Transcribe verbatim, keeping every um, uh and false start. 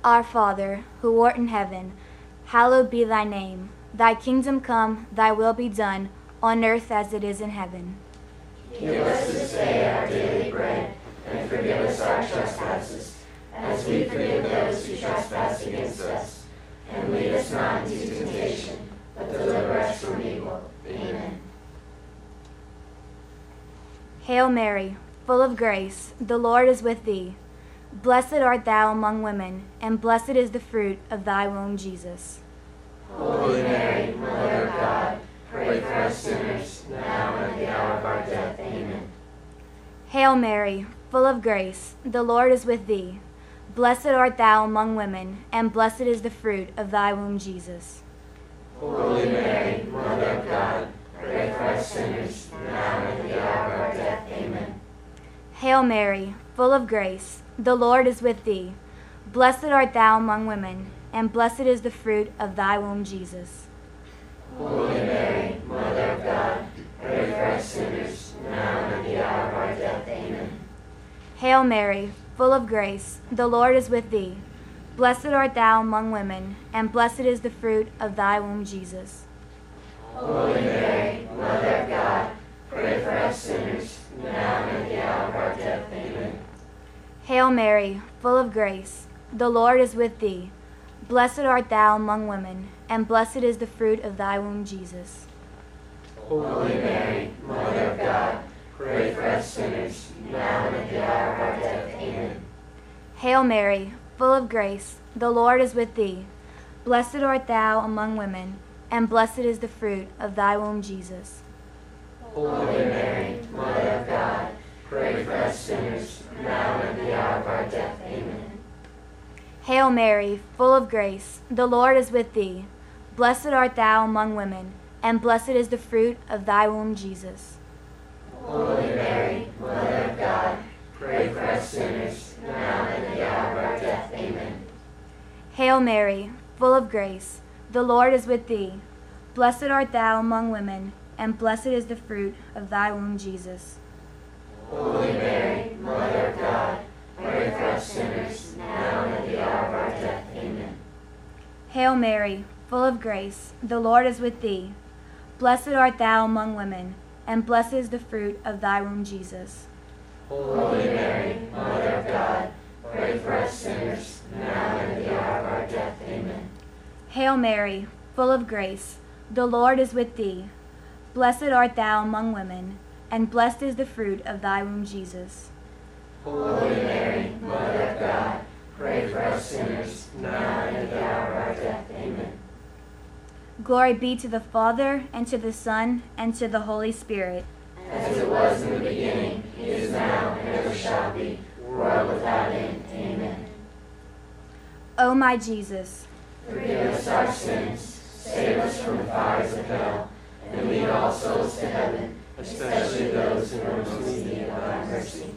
Our Father, who art in heaven, hallowed be thy name. Thy kingdom come, thy will be done, on earth as it is in heaven. Give us this day our daily bread, and forgive us our trespasses, as we forgive those who trespass against us. And lead us not into temptation, but deliver us from evil. Amen. Hail Mary, full of grace, the Lord is with thee. Blessed art thou among women, and blessed is the fruit of thy womb, Jesus. Holy Mary, Mother of God, pray for us sinners, now and at the hour of our death. Amen. Hail Mary, full of grace, the Lord is with thee. Blessed art thou among women, and blessed is the fruit of thy womb, Jesus. Holy Mary, Mother of God, pray for us sinners, now and at the hour of our death. Amen. Hail Mary, full of grace, the Lord is with thee. Blessed art thou among women, and blessed is the fruit of thy womb, Jesus. Holy Mary, Mother of God, pray for us sinners, now and at the hour of our death. Amen. Hail Mary, full of grace, the Lord is with thee. Blessed art thou among women, and blessed is the fruit of thy womb, Jesus. Holy Mary, Mother of God, pray for us sinners, now and at the hour of our death. Amen. Hail Mary, full of grace, the Lord is with thee. Blessed art thou among women, and blessed is the fruit of thy womb, Jesus. Holy Mary, Mother of God, pray for us sinners, now and at the hour of our death. Amen. Hail Mary, full of grace, the Lord is with thee. Blessed art thou among women, and blessed is the fruit of thy womb, Jesus. Holy Mary, Mother of God, pray for us sinners, now and at the hour of our death. Amen. Hail Mary, full of grace, the Lord is with thee. Blessed art thou among women, and blessed is the fruit of thy womb, Jesus. Holy Mary, Mother of God, pray for us sinners, now and at the hour of our death. Amen. Hail Mary, full of grace, the Lord is with thee. Blessed art thou among women, and blessed is the fruit of thy womb, Jesus. Holy Mary, Mother of God, pray for us sinners, now and at the hour of our death. Amen. Hail Mary, full of grace, the Lord is with thee. Blessed art thou among women, and blessed is the fruit of thy womb, Jesus. Holy Mary, Mother of God, pray for us sinners, now and at the hour of our death. Amen. Hail Mary, full of grace, the Lord is with thee. Blessed art thou among women, and blessed is the fruit of thy womb, Jesus. Holy Mary, Mother of God, pray for us sinners, now and at the hour of our death. Amen. Glory be to the Father, and to the Son, and to the Holy Spirit. As it was in the beginning, is now, and ever shall be, world without end. Amen. O my Jesus, forgive us our sins, save us from the fires of hell, and lead all souls to heaven, especially those who are most in need of thy mercy.